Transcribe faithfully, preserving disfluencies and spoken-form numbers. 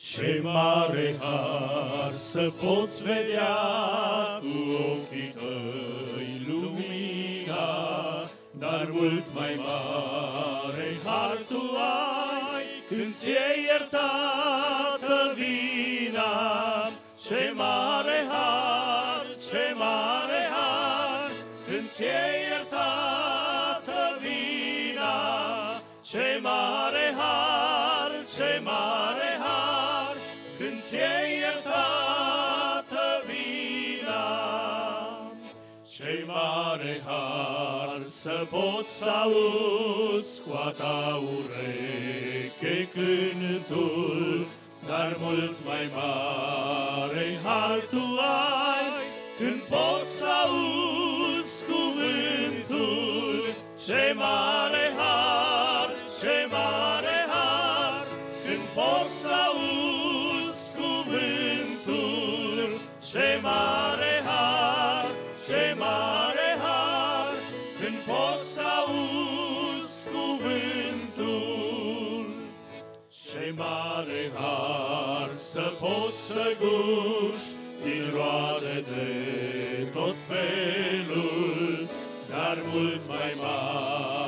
Ce mare har să poți vedea cu ochii tăi lumina, dar mult mai mare har tu ai când ți-e iertată vina. Ce mare har, ce mare har, când ți-e iertată vina. Ce mare har, ce mare har, când ți-e iertată vina. Ce mare har să poți să auzi cu a ta ureche cântul, dar mult mai mare har tu ai când poți să auzi cuvântul. Ce mare har, ce mare har, când poți să auzi cuvântul. Ce mare har, ce mare har, când poți să auzi cuvântul. Ce mare har să poți să guști din roade de tot felul, dar mult mai mare